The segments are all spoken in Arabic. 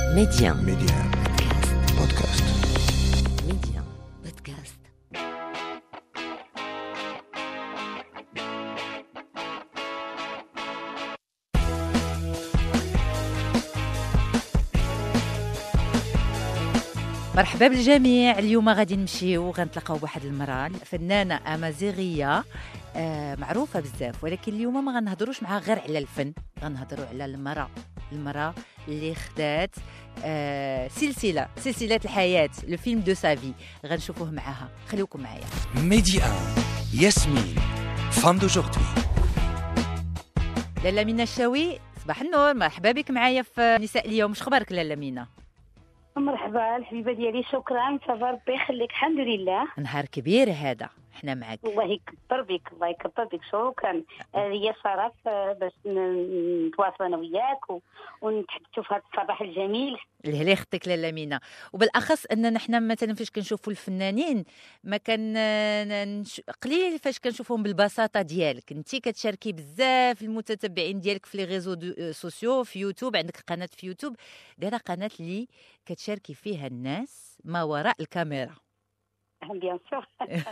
ميديان بودكاست. ميديان بودكاست. مرحبا بالجميع. اليوم غادي نمشيو غنتلاقاو بواحد المراه فنانه امازيغيه معروفه بزاف، ولكن اليوم ما غنهضروش معها غير على الفن، غنهضروا على المراه اللي خدات سلسله الحياه، لو فيلم دو سافي. غنشوفوه معاها، خليكم معايا. ميديان ياسمين فام دوجوردي. لاله مينا الشاوي، صباح النور، مرحبا بك معايا في نساء اليوم. شخبارك اخبارك لاله مينا؟ مرحبا الحبيبه ديالي، شكرا. صافا ربي يخليك، الحمد لله. نهار كبير هذا، حنا معك. الله يكبر بك، الله يكبر بك، شكرا. هي شرف باش نتواصل انا وياك ونتحدثوا في هذا الصباح الجميل. اللي يخطيك لاله مينا، وبالاخص اننا حنا مثلا فاش كنشوفوا الفنانين ما كان قليل فاش كنشوفوهم بالبساطه ديالك. انت كتشاركي بزاف المتتبعين ديالك في لي ريزو سوسيو، في يوتيوب عندك قناه في يوتيوب، دايره قناه اللي كتشاركي فيها الناس ما وراء الكاميرا. بيان سور.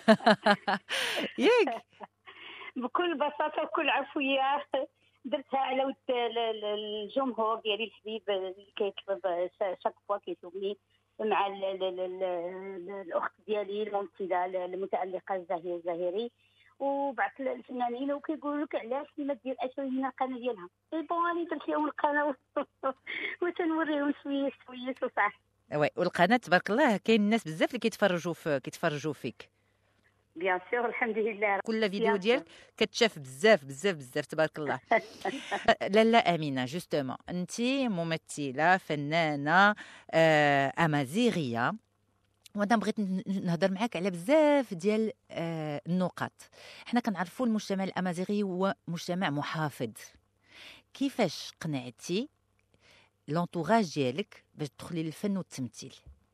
ياك بكل بساطه وكل عفويه درتها على ود الجمهور ديالي الحبيب اللي كيطلب شاك فوا كيشوفني مع الاخت ديالي الممثله المتالقه الزهيري، وبعض الفنانين وكيقولوا لك علاش ما دير اشوي من القناه ديالها. بوني درت لهم القناه وتنوريهم شويه وصح. وي، والقناه تبارك الله كاين الناس بزاف اللي كيتفرجوا فيك. بيان سور، الحمد لله. كل فيديو ديالك كتشاف بزاف تبارك الله. لاله امينه، جوستومون انت ممثله فنانه امازيغيه، وانا بغيت نهضر معاك على بزاف ديال النقاط. حنا كنعرفوا المجتمع الامازيغي هو مجتمع محافظ. كيفاش قنعتي لونطوراج ديالك باش تدخلي للفن والتمثيل؟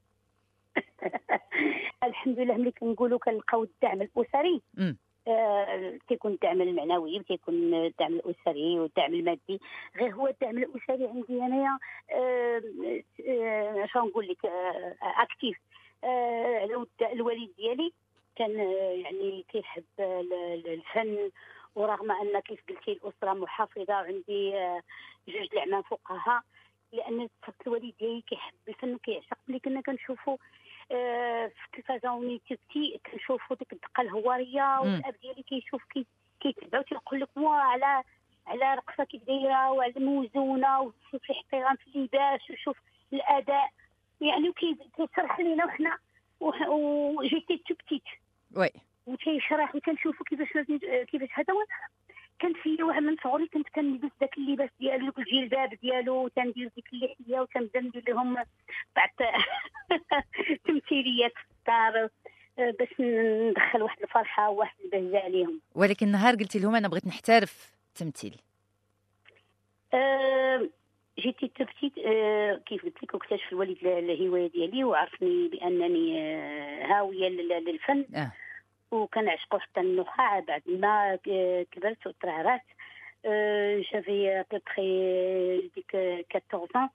الحمد لله، ملي كنقولوا كنلقاو الدعم الاسري، كيكون الدعم المعنوي وكيكون الدعم الاسري والدعم المادي. غير هو الدعم الاسري عندي انايا شنو نقول لك، اكتيف. على الوالد ديالي كان يعني كيحب الفن، ورغم ان كيف قلتي الاسره محافظه، وعندي جوج العمام فقهاء، لان الوالد ديالي كيحب الفن وكيعشق. ملي كنا كنشوفوا في التلفازه ونيتي كنشوفوا ديك الدقه الهواريه، والاب ديالي كيشوف كيتبع وتيقول لك على رقصه كي دايره، وعلى الموزونه، وشوف الاحترام في اللباس، وشوف الاداء، يعني كيشرح لينا وحنا وجيتي تبتيت وي، وتيشرح وتنشوفوا كيفاش هذا. كان فيا واحد من صغري كنت كنلبس داك اللباس ديالو، داك الجلباب ديالو، وتندير ديك اللحيه، وتنبدا ندير لهم بعض تمثيليات في الدار باش ندخل واحد الفرحه وواحد البهجه عليهم. ولكن نهار قلتي لهم انا بغيت نحترف التمثيل، جيتي تبتيت كيف قلت لك، واكتشف الوالد الهوايه ديالي وعرفني بانني هاويه للفن. وكنعشقو حتى النخاع. بعد ما كبرت وترعرعت جافي ابري ديك 14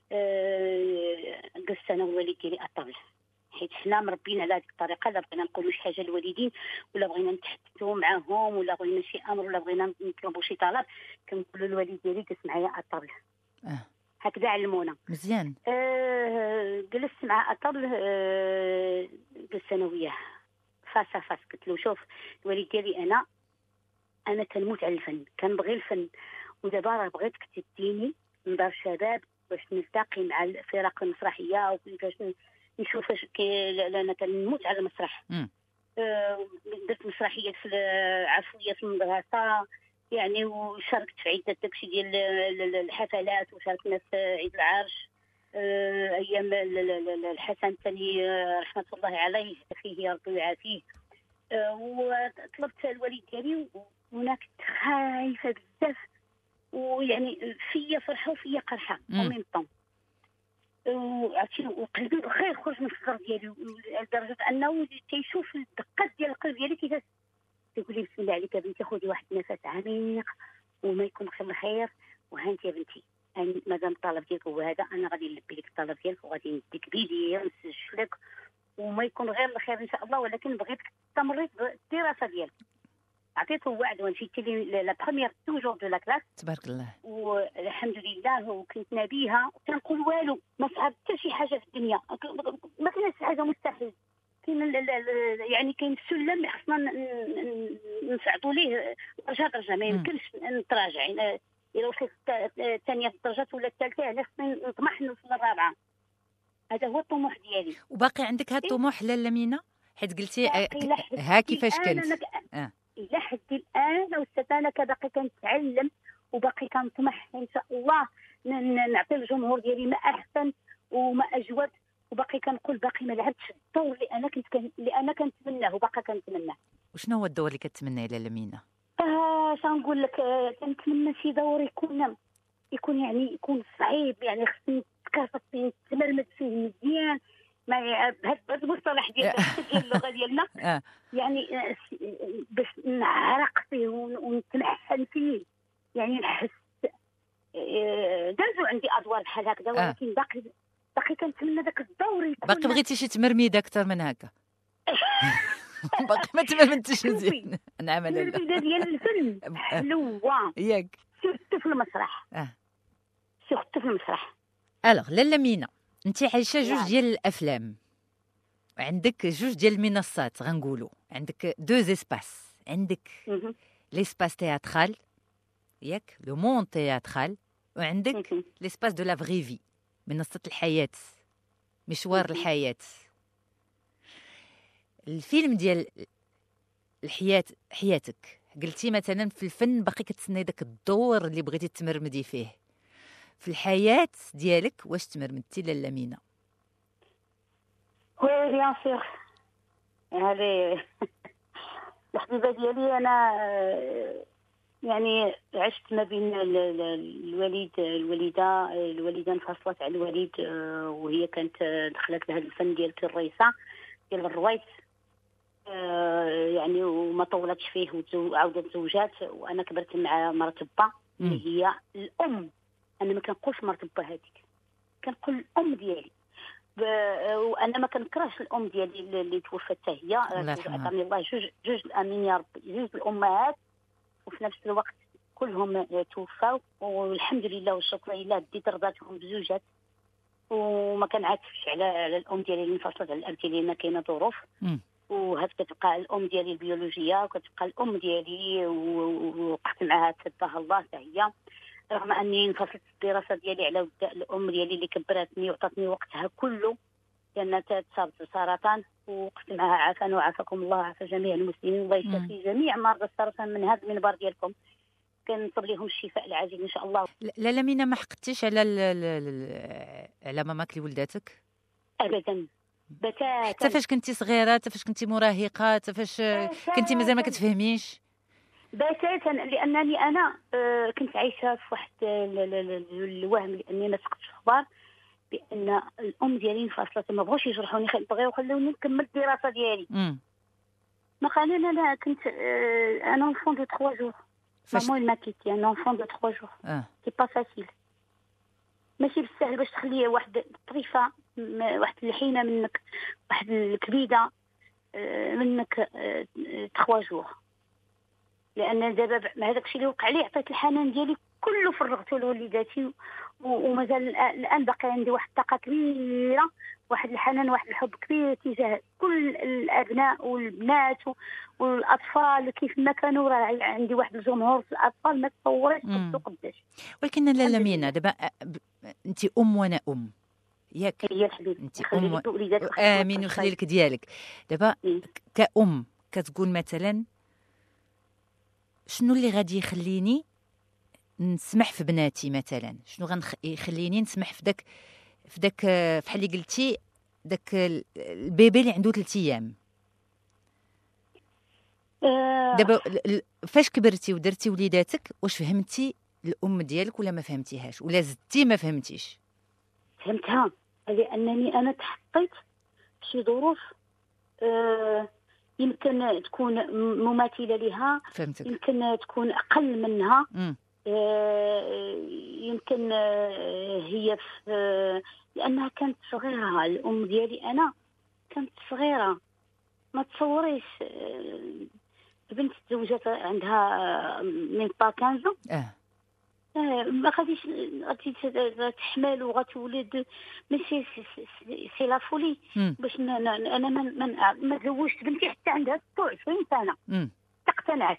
جلست انا والوالد ديالي اطبل، حيت حنا مربيين على هذه الطريقه. لا بغينا نقولوا شي حاجه للوالدين، ولا بغينا نتحدثوا معاهم، ولا بغينا شي امر، ولا بغينا نطلبوا شي طلب، كنقولوا للوالد ديالي جلس معايا اطبل. هكذا علمونا. مزيان. جلست مع اطبل، جلست انا وياه فاس. قلت له شوف الوالد ديالي، انا كنموت على الفن، كنبغي الفن، ودابا راه بغيتك تديني من دار الشباب باش نلتقي مع الفرق المسرحيه، وكيفاش نشوف انا كنموت على المسرح. درت مسرحيات في عفويه في المدرسه يعني، وشاركت في عده داكشي ديال الحفلات، وشاركنا في عيد العرش ايام الحسن الثاني رحمه الله عليه فيه يا ربي يعافيه. وطلبت الوالد ديالي، وانا كنت خايفه بزاف، ويعني فيا فرحه وفيا قرحه وميم طون، وقلبي غير خرج من الصدر ديالي، لدرجه انه تيشوف الدقات ديال القلب ديالي كيفاش. تيقول لي بسم الله عليك يا بنتي، خذي واحد النفس عميق وما يكون خير، وها انت يا بنتي مادام الطلب ديالك هو هذا، انا غادي نلبي لك الطلب ديالك وغادي نديك فيديو ونسجل لك وما يكون غير الخير ان شاء الله، ولكن بغيتك تستمري بالدراسه ديالك. عطيته وعد ومشيت لي لا بروميير توجور دو لا كلاس تبارك الله. والحمد لله، وكنت نبيها وكنقول والو ما صعب حتى شي حاجه في الدنيا، ما كاينش حاجه مستحيل. كاين يعني كاين السلم خصنا نصعدوا ليه درجه درجه، ما يمكنش نتراجع. الا وصلت الثانيه الدرجات ولا الثالثه يعني خصني نطمح نوصل للرابعه. هذا هو الطموح ديالي. وباقي عندك هذا الطموح لاله مينا؟ حيت قلتي ها كيفاش كنت الى حد الان واستاذ انا باقي كنتعلم وباقي كنطمح ان شاء الله نعطي الجمهور ديالي ما احسن وما اجود، وباقي كنقول باقي ما لعبتش الدور اللي انا كنتمناه وباقي كنتمناه. وشنو هو الدور اللي كتمناه لاله مينا؟ شنقول لك، كنتمنى شي دور يكون يعني يكون صعيب، يعني خصني نتكافط فيه نتمرمد فيه مزيان، ما بهذا المصطلح ديال اللغه ديالنا يعني باش نعرق فيه ونتنحن فيه، يعني نحس دازوا عندي ادوار بحال هكذا، ولكن باقي كنتمنى داك الدور يكون. باقي بغيتي شي تمرميده اكثر من هكا؟ باقي ما تمرمدتيش مزيان. نعم لاله، التمرميده ديال الفن حلوه ياك سيرتو في المسرح. سيرتو في المسرح. الوغ لاله مينا، انت عايشه جوج ديال الافلام، عندك جوج ديال المنصات، غنقولوا عندك دو زيسباس، عندك ليسباس تياترال ياك لو مون تياترال، وعندك ليسباس دو لا فري في، منصه الحياه، مشوار الحياه. الفيلم ديال حياتك قلتي مثلا في الفن باقي كتسناي داك الدور اللي بغيتي تمرمدي فيه. في الحياه ديالك واش تمرمدتي لاله مينا؟ وي بيان سور. هذه الحبيبه ديالي انا يعني عشت ما بين الوالده انفصلت على الوالد، وهي كانت دخلت لهذا الفن ديال الرئيسه ديال الروايت، يعني وما طولتش فيه وعاودت زوجات، وانا كبرت مع مرت با اللي هي الام. انا ما كنقولش مرت با هذيك، كنقول الام ديالي، وانا ما كنكرهش الام ديالي اللي توفت حتى هي، عطاني الله جوج الامين يا ربي، جوج الامهات وفي نفس الوقت كلهم توفاو، والحمد لله والشكر لله ديت رضاتهم بزوجات، وما كنعاتبش على الام ديالي اللي انفصلت على الاب ديالي، ما كاينه ظروف، وهاد كتبقى الام ديالي البيولوجيه وكتبقى الام ديالي ووقفت معها تبارك الله حتى هي، رغم اني انفصلت الدراسه ديالي على الام ديالي اللي كبرتني وعطاتني وقتها كله، لانها تصابت بسرطان ووقفت معها عافانا وعافاكم الله وعافى جميع المسلمين، الله يشفي جميع مرضى السرطان من هذا المنبر ديالكم، كنطلب لهم الشفاء العاجل ان شاء الله. لا مينا، ما حقدتيش على ماماك اللي ولداتك؟ ابدا بتاتا. حتى فاش كنتي صغيره، حتى فاش كنتي مراهقه، حتى فاش كنتي مازال ما كتفهميش؟ بتاتا، لانني انا كنت عايشه في واحد الوهم، لاني ما سقطتش اخبار بان الام ديالي انفصلت، ما بغوش يجرحوني، بغاو يخلوني نكمل الدراسه ديالي. ما خلينا، انا كنت انا انفون دو 3 جور، مامون ما كيتي انا انفون دو 3 جور، سي با فاسيل، ماشي بالسهل باش تخلي واحد الطريفه، واحد الحينه منك، واحد الكبيده منك 3 جور، لان دابا مع هذاك الشيء اللي وقع لي عطيت الحنان ديالي كله فرغته لوليداتي، ومازال الان باقي عندي واحد الطاقه كبيره، واحد الحنان، واحد الحب كبير تجاه كل الابناء والبنات والاطفال، كيف ما كانوا راه عندي واحد الجمهور في الاطفال ما تصوريش قداش. ولكن لاله مينا دابا انت ام وانا ام ياك، هي الحبيب انت ام امين ويخلي لك ديالك. دابا كأم كتقول مثلا شنو اللي غادي يخليني نسمح في بناتي، مثلا شنو يخليني نسمح في داك بحال اللي قلتي داك البيبي اللي عنده 3 ايام. دابا فاش كبرتي ودرتي وليداتك، واش فهمتي الام ديالك ولا ما فهمتيهاش، ولا زدتي ما فهمتيش؟ فهمتها، لانني انا تحطيت في شي ظروف يمكن تكون مماثله لها، فهمتك. يمكن تكون اقل منها، يمكن هي لأنها كانت صغيرة. الأم ديالي أنا كانت صغيرة، ما تصوريش. البنت تزوجت عندها من با 15. ما غاديش غادي تحمل وغتولد، ماشي سي لا فولي. باش انا ما تزوجت بنتي حتى عندها 26 سنه. اقتنعت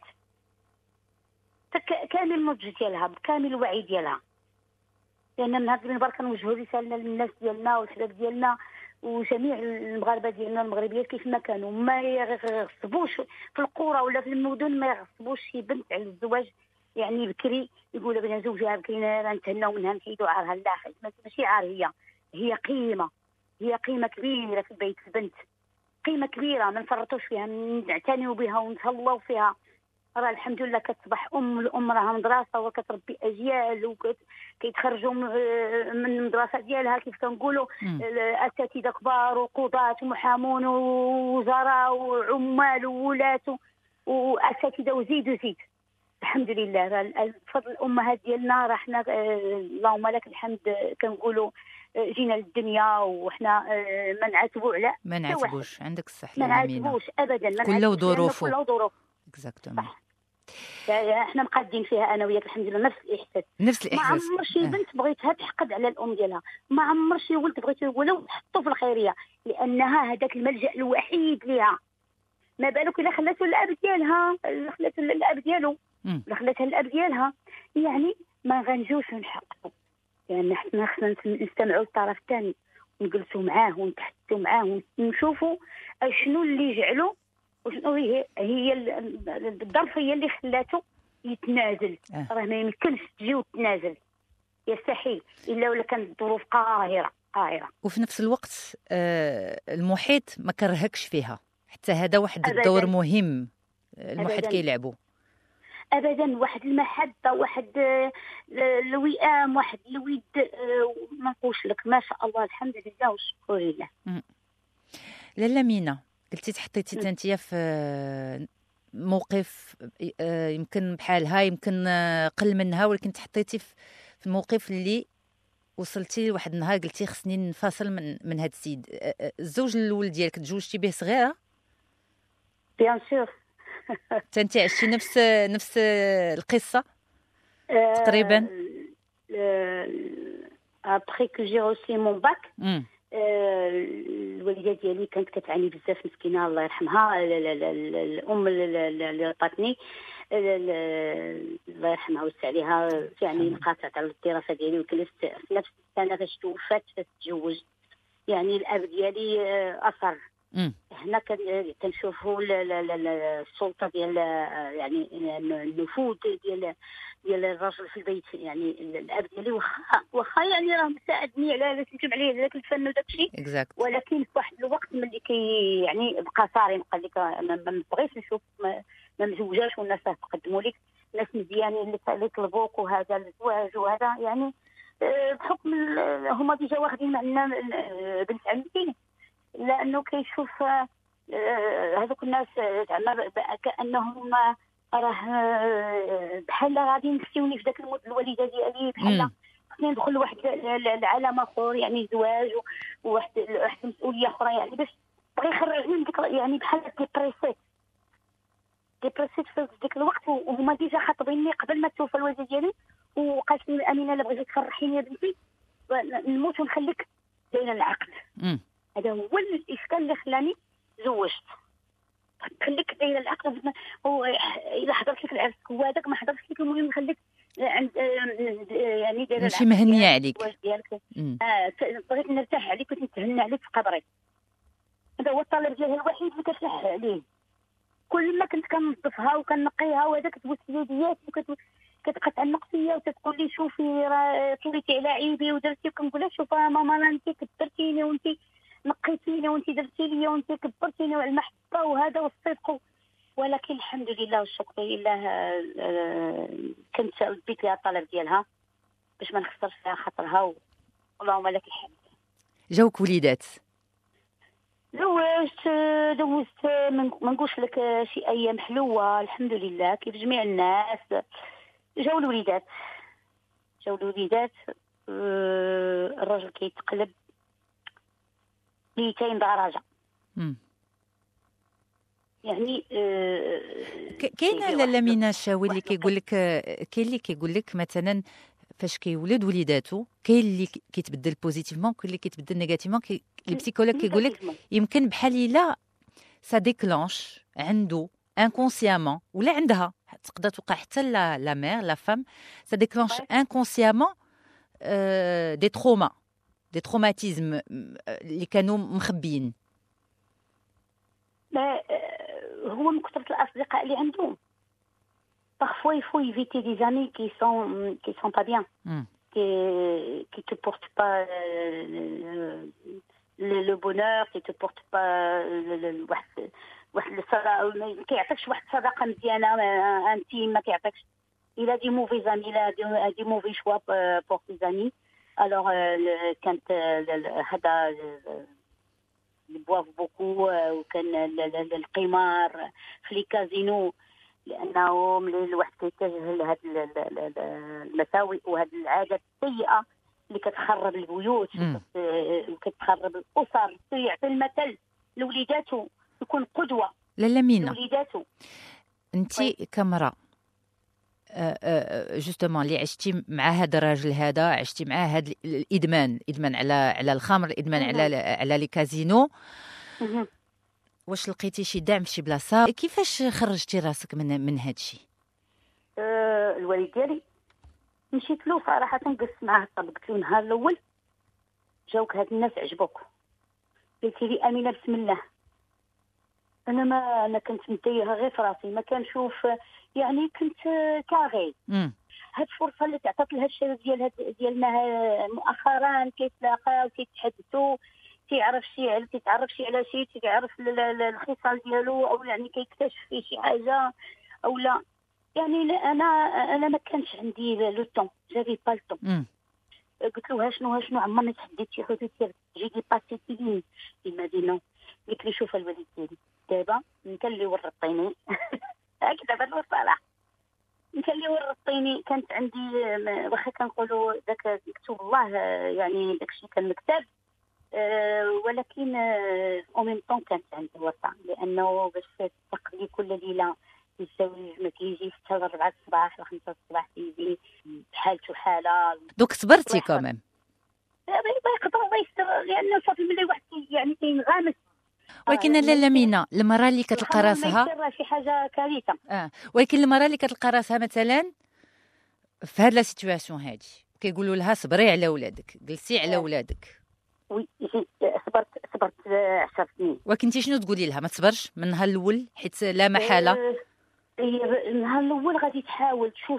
كامل النضج ديالها بكامل الوعي ديالها، لان من هذا المنبر كنوجهوا رساله للناس ديالنا والشباب ديالنا وجميع المغاربه ديالنا المغربيات كيف ما كانوا، ما يغصبوش في القرى ولا في المدن، ما يغصبوش شي بنت على الزواج يعني بكري، يقولوا بغينا نزوجوها بكري نتهناو منها نحيدوا عارها. لا، ماشي عار، هي قيمه، هي قيمه كبيره في بيت البنت، قيمه كبيره ما نفرطوش فيها، نعتنيو بها ونتهلاو فيها. راه الحمد لله كتصبح الام راها مدرسه وكتربي اجيال وكيتخرجوا من المدرسه ديالها كيف كنقولوا اساتذه كبار وقضاة ومحامون ووزراء وعمال وولاة واساتذه وزيد. الحمد لله بفضل الامهات ديالنا راه حنا اللهم لك الحمد كنقولوا جينا للدنيا وحنا ما نعاتبوا على ما نعاتبوش. عندك الصح، ما نعاتبوش ابدا، كله ظروفه. كله ظروف اكزاكتومون. احنا مقادين فيها انا وياك الحمد لله نفس الاحساس. ما عمر شي بنت بغيتها تحقد على الام ديالها، ما عمر شي ولد بغيته ولو تحطو في الخيريه، لانها هذاك الملجا الوحيد ليها. ما بالك الا خلاتو الاب ديالها، خلاتو الاب ديالو، ولا خلاتها الاب ديالها، يعني ما غنجوش نحققوا. يعني حنا خصنا نستمعوا للطرف الثاني ونجلسوا معاه ونتحدثوا معاه ونشوفوا شنو اللي جعلو وشنو هي الظرف هي اللي خلاته يتنازل. راه ما يمكنش تجي وتنازل، يستحيل الا ولا كانت الظروف قاهره. وفي نفس الوقت المحيط ما كرهكش فيها، حتى هذا واحد أبداً. الدور مهم المحيط كيلعبوا ابدا. واحد المحبه، واحد الوئام، واحد الود، ما نقولش لك ما شاء الله الحمد لله والشكر لله. لاله مينا، قلتي تحطيتي تنتيا في موقف يمكن بحالها، يمكن قل منها، ولكن تحطيتي في الموقف اللي وصلتي لواحد النهار قلتي خصني ننفصل من هذا السيد. الزوج الاول ديالك تزوجتي به صغيره؟ بيان سور. انت عشتي نفس القصه تقريبا؟ ابخي كو جي روسي مون باك، الوالده ديالي كانت كتعاني بزاف، مسكينه الله يرحمها. الام اللي ربطني الله يرحمها ويوسع عليها، يعني انقطعت على الدراسه ديالي وكلست في نفس السنه فاش توفات تزوجت. يعني الاب ديالي اثر هنا كنشوفوا السلطه ديال يعني النفوذ ديال الرجل في البيت. يعني الاب ديالي واخا يعني راه مساعدني على نمشي عليه ذاك الفن وداك الشيء، ولكن في واحد الوقت ملي يعني بقى صارم، قال لك ما بغيتش نشوف ما مزوجاش والناس تقدموا لك ناس مزيانين اللي طلبوك وهذا الزواج وهذا، يعني بحكم هما ديجا واخدين معنا بنت عمتي، لانه كيشوف هذوك الناس زعما كانهم راه بحال غادي ينسيوني في ذاك الوالده ديالي، بحال خصني ندخل لواحد العالم اخر، يعني زواج وواحد مسؤوليه اخرى، يعني باش بغى يخرجني من ديك يعني بحال ديبريسيت في ذاك الوقت. وهما ديجا خاطبيني قبل ما توفى الوالده ديالي، وقالت لي امينه الا بغيتي تفرحيني يا بنتي نموت ونخليك دايره العقد. هذا هو الاشكال اللي خلاني زوجت، خليك دايره العقد. اذا حضرت لك العرس هو هذاك، ما حضرتش لك المهم نخليك عند يعني دايره ماشي مهنيه عليك. بغيت نرتاح عليك ونتهنى عليك في قبري. هذا هو الطلب ديالها الوحيد اللي كتلح عليه. كل ما كنت كنظفها وكنقيها وهذاك تبوس يدياتي كتقطع النقصيه وتقول لي شوفي راه طليتي على عيبي ودرتي، وكنقول لها شوفي ماما راه انت كبرتيني وانت نقيتيني وانت درتي لي وانت كبرتيني، وعلى المحبه وهذا والصدق. ولكن الحمد لله والشكر لله كنت لبيت لها الطلب ديالها باش ما نخسرش فيها خاطرها، اللهم لك الحمد. جاوك وليدات؟ دوزت ما نقولش لك شي ايام حلوه الحمد لله كيف جميع الناس. جاو الوليدات الراجل كيتقلب 200 درجه. يعني كاينه لاله مينا الشاوي اللي كيقول لك، كاين اللي كيقول لك مثلا فاش كيولد وليداتو كاين اللي كيتبدل بوزيتيفمون وكاين اللي كيتبدل نيجاتيفمون. البسيكولوج كيقول لك يمكن بحال الا سا ديكلونش عنده انكونسيامون ولا عندها، تقدر توقع حتى لا مير لا فام، سا ديكلونش انكونسيامون دي تروماتيزم اللي كانوا مخبيين. هو من كثرة الأصدقاء اللي عندهم. Parfois, il faut éviter des amis qui sont pas bien, qui te portent pas le bonheur, qui te portent pas واحد الصداقة، ما كيعطيكش واحد الصداقة مزيانة انتيم، ما كيعطيكش. Il a des mauvais amis, il a des mauvais choix pour ses amis. Alors كانت هذا بواف بوكو، وكان القمار في لي كازينو، لانه ملي الواحد كيتجه لهاد المساوئ وهاد العادات السيئه اللي كتخرب البيوت وكتخرب الاسر، يعطي المثل لوليداته، يكون قدوه لاله مينا لوليداته. انت كامراه جوستومون اللي عشتي مع هذا الراجل هذا، عشتي معاه هذا الادمان على الخمر، الادمان على لي كازينو، واش لقيتي شي دعم في شي بلاصه؟ كيفاش خرجتي راسك من هذا الشيء؟ الوالد ديالي مشيت له صراحه، جلست معاه قلت له النهار الاول جاوك هاد الناس عجبوك، قلتي لي امينه بسم الله، انا كنت متيهه غير في راسي، ما كنشوف، يعني كنت كاغي. هاد الفرصه اللي تعطات لها الشباب ديالنا مؤخرا، كيتلاقاو كيتحدثوا، كيتعرف شي على شي، كيعرف الخصال ديالو، او يعني كيكتشف فيه شي حاجه او لا. يعني انا ما كانش عندي لو طون، جافي با لو طون. قلت له شنو عمرني تحديت شي حدود ديال جي دي باسي تيلين المدينه. قلت لي شوف الوالد ديالي دابا انت اللي ورطيني هكذا بالصراحه، انت اللي ورطيني. كانت عندي واخا كنقولوا داك مكتوب الله، يعني داكشي كان مكتب، ولكن او ميم طون كانت عندي ورطه، لانه باش تقضي كل ليله الزوج ما كيجي حتى 4 الصباح ولا 5 الصباح، كيجي حالته حاله. دوك صبرتي كمان؟ ما يقدر الله يستر، لانه صافي ملي واحد يعني كينغمس. ولكن لاله مينا المراه اللي كتلقى راسها شي حاجه كارثه، ولكن المراه اللي كتلقى راسها مثلا في هاد لا سيتوياسيون هادي، كيقولوا لها صبري على ولادك، جلسي على ولادك. وي صبرت 10 سنين. وكنتي شنو تقولي لها؟ ما تصبرش من النهار الاول حيت لا محاله؟ النهار الاول غادي تحاول تشوف،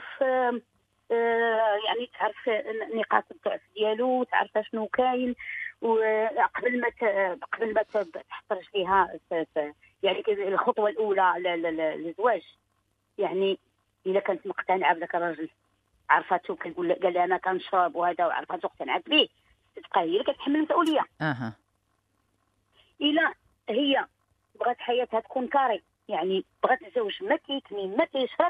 يعني تعرف نقاط الضعف ديالو، تعرف شنو كاين، وقبل ما تحط رجليها يعني الخطوه الاولى للزواج. يعني الا كانت مقتنعه بداك الراجل، عرفاتو قال لها انا كنشرب وهذا، وعرفاتو اقتنعت به، تبقى هي اللي كتحمل المسؤوليه. الا هي بغات حياتها تكون كاري، يعني بغات الزوج ما كيتني ما كيشرب،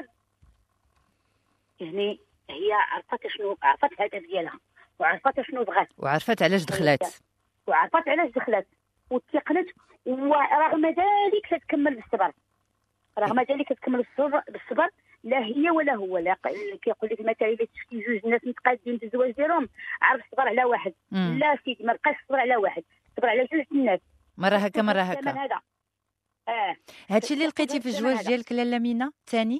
يعني هي عرفت الهدف ديالها، وعرفت شنو بغات، وعرفت علاش دخلت، وتيقنت، ورغم ذلك تتكمل بالصبر، بالصبر. لا هي ولا هو، لا كيقول لك مثلا الا شفتي جوج الناس متقادين في الزواج ديالهم، عرف صبر على واحد. لا سيدي، ما بقاش صبر على واحد، صبر على جوج الناس، مره هكا هذا. هادشي اللي لقيتي في الزواج ديالك لاله مينا الثاني؟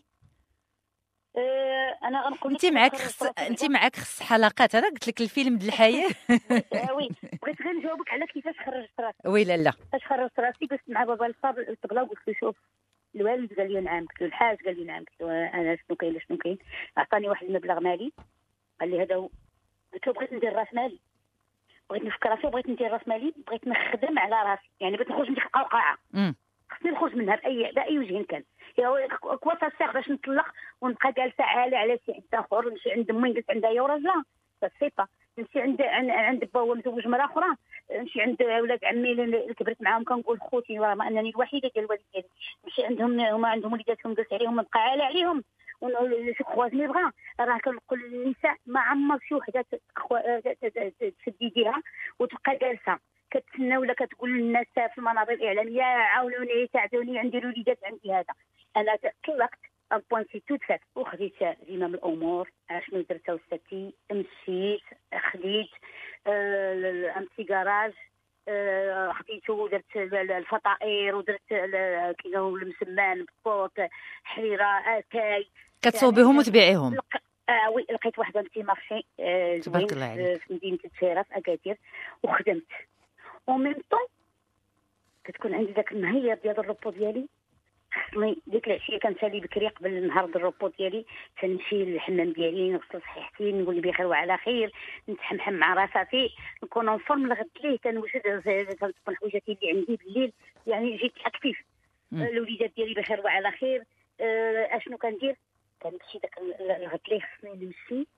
انا غنقول لك انت معك خص حلقات، انا قلت لك الفيلم ديال الحياه. وي بغيت غير نجاوبك على كيفاش خرجت راسي. وي لا فاش خرجت راسي جلست مع بابا الطبله وقلت له شوف، الوالد قال لي نعم، قلت له الحاج قال لي نعم، قلت له انا شنو كاين، عطاني واحد المبلغ مالي، قال لي هذا هو. قلت له بغيت ندير راس مالي، بغيت نفكر راسي، بغيت ندير راس مالي، بغيت نخدم على راسي، يعني بغيت نخرج من ديك القوقعه، خصني نخرج منها باي وجه كان. كوا صاغ باش نطلق ونبقى جالسه عالي على شي حد اخر، نمشي عند امي نجلس عندها هي وراجلها، صافي نمشي عند با هو مزوج مرا اخرى، نمشي عند ولاد عمي اللي كبرت معاهم كنقول خوتي، رغم انني الوحيده ديال الوالد ديالي، نمشي عندهم، هما عندهم وليداتهم جالس عليهم، نبقى عالي عليهم، جو كخواز مي بغا. راه كنقول للنساء ما عمر شي وحده تسد يديها وتبقى جالسه كتسنى ولا كتقول للناس في المنابر الاعلاميه عاونوني ساعدوني عندي الوليدات عندي هذا. انا طلقت بوانتي توت فات وخديت زمام الامور. شنو درت وستي؟ مشيت خديت امتي كراج، خديتو ودرت الفطائر ودرت كيقولوا المسمان بالصوت حريره اتاي كتصوبيهم وتبيعيهم. وي لقيت واحد امتي مارشي تبارك الله عليك في مدينه التشيره في اكادير وخدمت وميم طون كتكون عندي داك المهير ديال الروبو ديالي. خصني ديك العشيه كنسالي بكري قبل النهار ديال الروبو ديالي تنمشي للحمام ديالي نغسل صحيحتي نقول بخير وعلى خير نتحمحم مع راساتي نكون انفورم لغد ليه تنوجد تنطبق حويجاتي اللي عندي بالليل يعني جيت اكتيف. الوليدات ديالي بخير وعلى خير. اشنو كندير؟ كنمشي داك الغد ليه خصني نمشي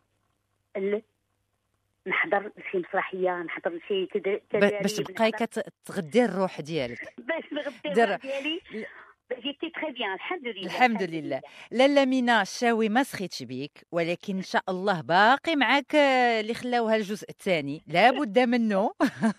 نحضر شي مسرحيه نحضر شي تدريب باش تبقاي كتغدي الروح ديالك. باش نغدي الروح ديالي. جيتي تري بيان الحمد لله. لاله مينا الشاوي ما سخيتش بيك ولكن ان شاء الله باقي معاك اللي خلاوها الجزء الثاني لابد منه.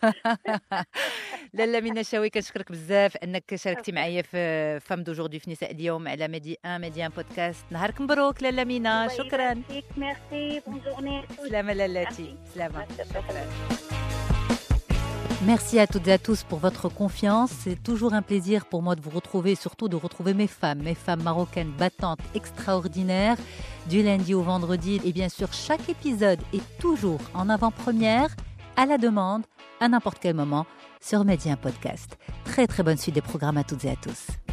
لاله مينا الشاوي كنشكرك بزاف انك شاركتي معايا في فام دوجوردي في نساء اليوم على ميدي ان ميديان بودكاست. نهارك مبروك لاله مينا. شكرا. ميرسي بون جورني. سلامه لالاتي. سلامه. شكرا. Merci à toutes et à tous pour votre confiance. C'est toujours un plaisir pour moi de vous retrouver, surtout de retrouver mes femmes marocaines battantes, extraordinaires, du lundi au vendredi. Et bien sûr, chaque épisode est toujours en avant-première, à la demande, à n'importe quel moment, sur Média Podcast. Très très bonne suite des programmes à toutes et à tous.